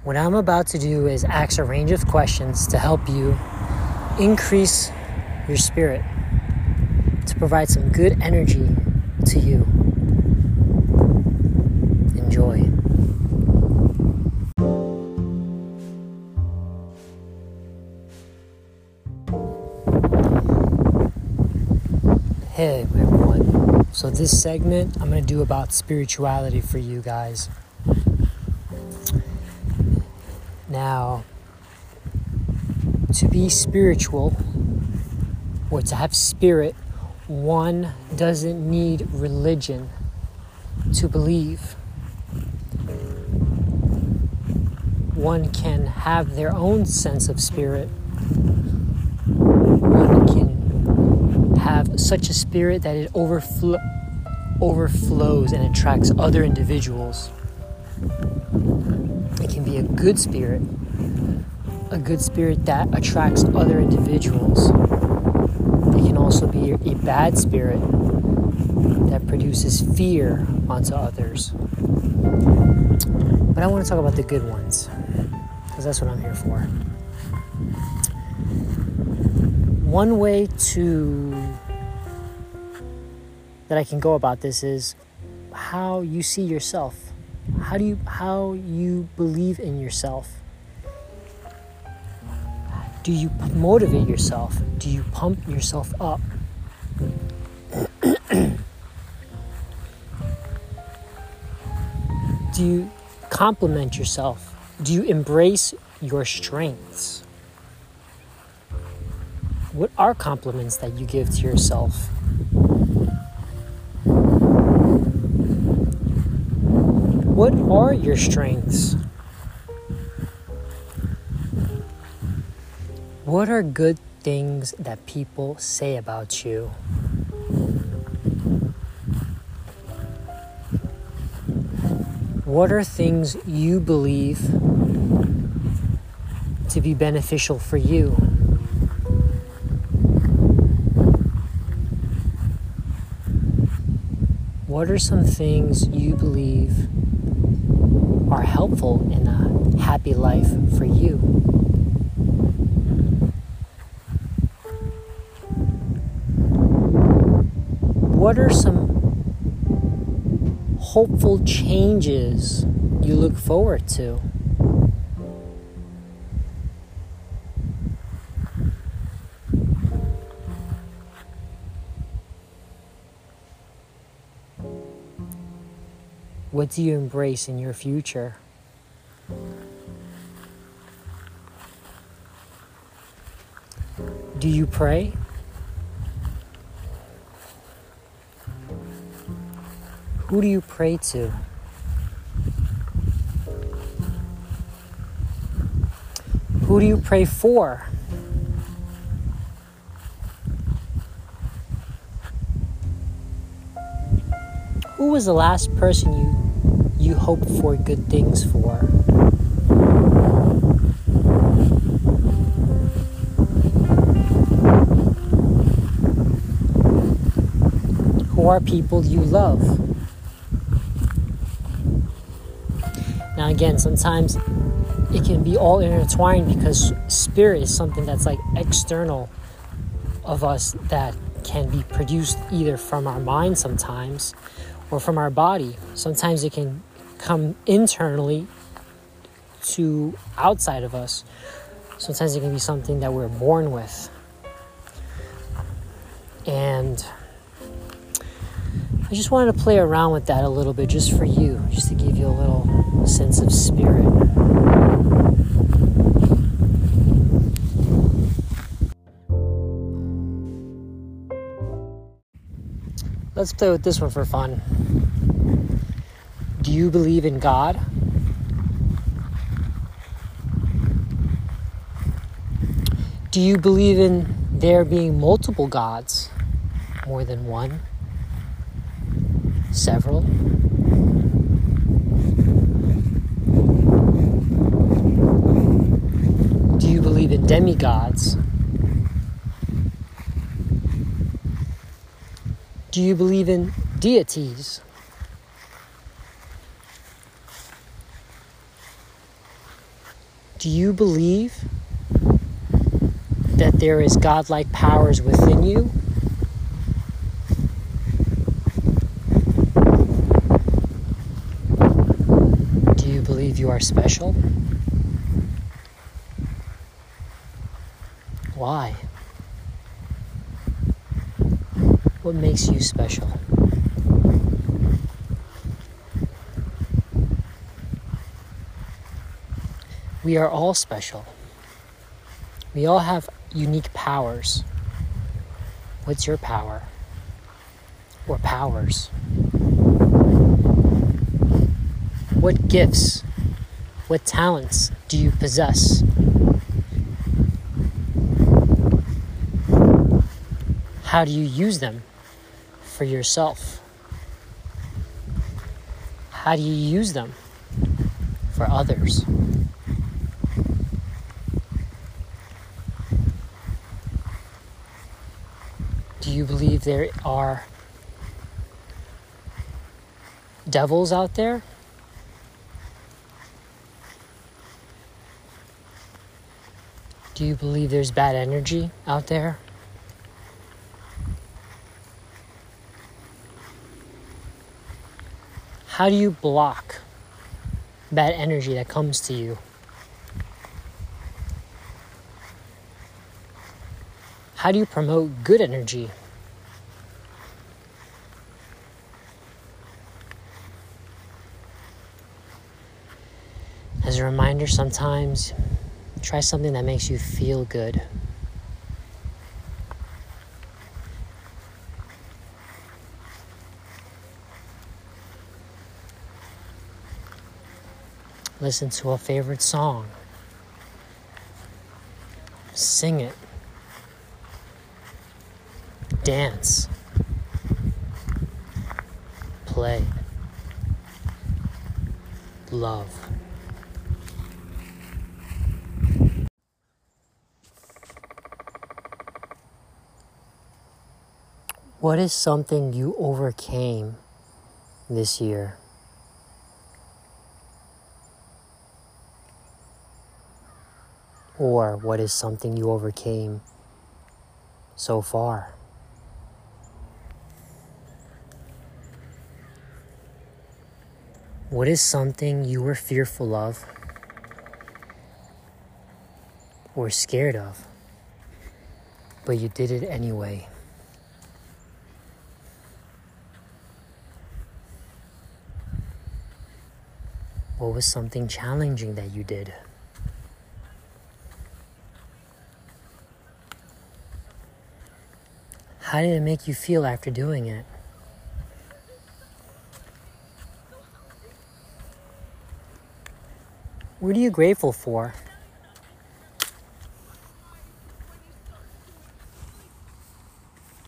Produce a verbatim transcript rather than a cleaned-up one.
What I'm about to do is ask a range of questions to help you increase your spirit, to provide some good energy to you. Enjoy. Hey everyone. So this segment I'm going to do about spirituality for you guys. Now, to be spiritual or to have spirit, one doesn't need religion to believe. One can have their own sense of spirit. One can have such a spirit that it overflow, overflows and attracts other individuals. It can be a good spirit, a good spirit that attracts other individuals. It can also be a bad spirit that produces fear onto others. But I want to talk about the good ones, because that's what I'm here for. One way to that I can go about this is how you see yourself. How do you how you believe in yourself? Do you motivate yourself? Do you pump yourself up? Do you compliment yourself? Do you embrace your strengths? What are compliments that you give to yourself? What are your strengths? What are good things that people say about you? What are things you believe to be beneficial for you? What are some things you believe are helpful in a happy life for you? What are some hopeful changes you look forward to? What do you embrace in your future? Do you pray? Who do you pray to? Who do you pray for? Who was the last person you you hoped for good things for? Who are people you love? Now again, sometimes it can be all intertwined because spirit is something that's like external of us that can be produced either from our mind sometimes or from our body. Sometimes it can come internally to outside of us. Sometimes it can be something that we're born with. And I just wanted to play around with that a little bit just for you, just to give you a little sense of spirit. Let's play with this one for fun. Do you believe in God? Do you believe in there being multiple gods? More than one? Several? Do you believe in demigods? Do you believe in deities? Do you believe that there is godlike powers within you? Do you believe you are special? Why? What makes you special? We are all special. We all have unique powers. What's your power? Or powers? What gifts, what talents do you possess? How do you use them for yourself? How do you use them for others? Do you believe there are devils out there? Do you believe there's bad energy out there? How do you block bad energy that comes to you? How do you promote good energy? As a reminder, sometimes try something that makes you feel good. Listen to a favorite song. Sing it. Dance. Play. Love. What is something you overcame this year? Or what is something you overcame so far? What is something you were fearful of or scared of, but you did it anyway? What was something challenging that you did? How did it make you feel after doing it? What are you grateful for?